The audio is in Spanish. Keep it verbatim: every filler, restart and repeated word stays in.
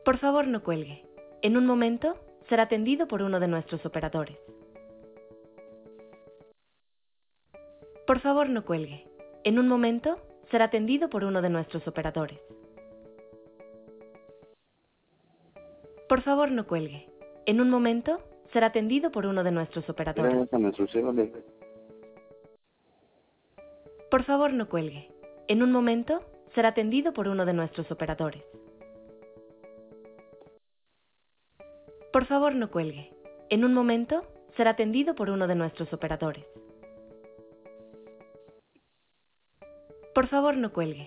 Por favor, no cuelgue. En un momento, será atendido por uno de nuestros operadores. Por favor, no cuelgue. En un momento, será atendido por uno de nuestros operadores. Por favor, no cuelgue. En un momento, será atendido por uno de nuestros operadores. Gracias a nuestro cielo de... Por favor, no cuelgue. En un momento, será atendido por uno de nuestros operadores. Por favor, no cuelgue. En un momento, será atendido por uno de nuestros operadores. Por favor, no cuelgue.